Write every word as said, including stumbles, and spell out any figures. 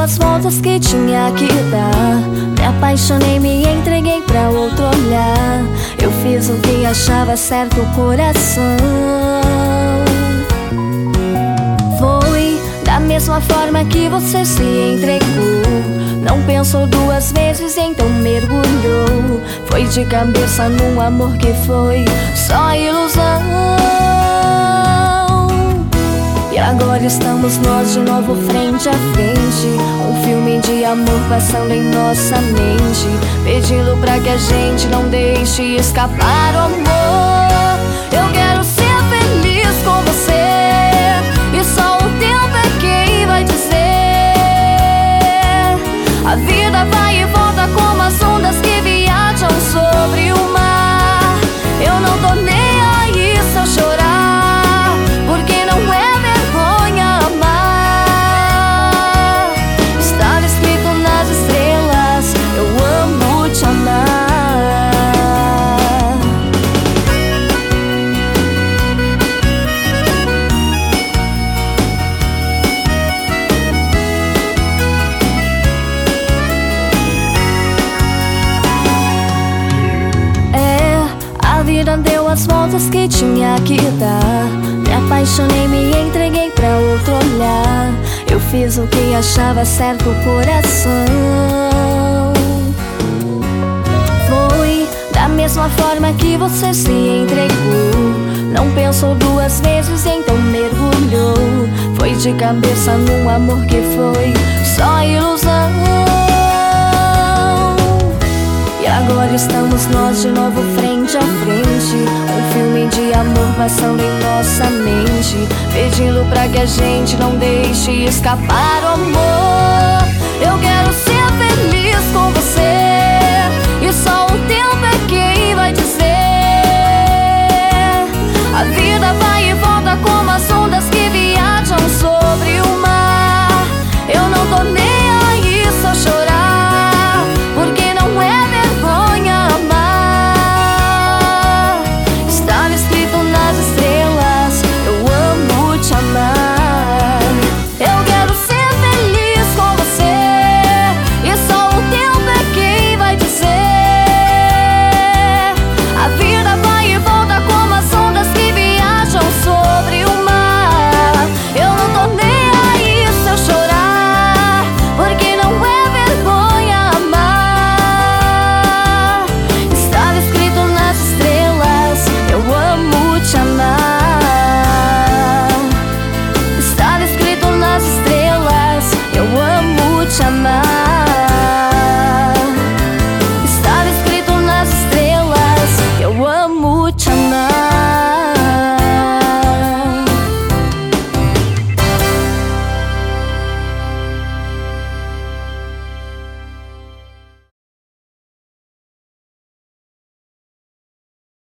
as voltas que tinha que dar. Me apaixonei, me entreguei pra outro olhar. Eu fiz o que achava certo, coração. Foi da mesma forma que você se entregou. Não pensou duas vezes, então mergulhou. Foi de cabeça num amor que foi só ilusão. E agora estamos nós de novo frente a frente. Um filme de amor passando em nossa mente, pedindo pra que a gente não deixe escapar o amor. Eu quero ser feliz com você, e só o tempo é quem vai dizer. A vida vai e volta como as ondas que viajam sobre o mar. Eu não tô nem aí se eu chorar, porque não é vergonha amar. Estava escrito nas estrelas, eu amo te amar. A vida deu as voltas que tinha que dar. Me apaixonei, me entreguei pra outro olhar. Eu fiz o que achava certo, coração. Foi da mesma forma que você se entregou. Não pensou duas vezes, então mergulhou. Foi de cabeça num amor que foi só ilusão. E agora estamos nós de novo frente a frente. Um filme de amor passando em nossa mente, pedindo pra que a gente não deixe escapar o amor. Eu quero ser feliz com você,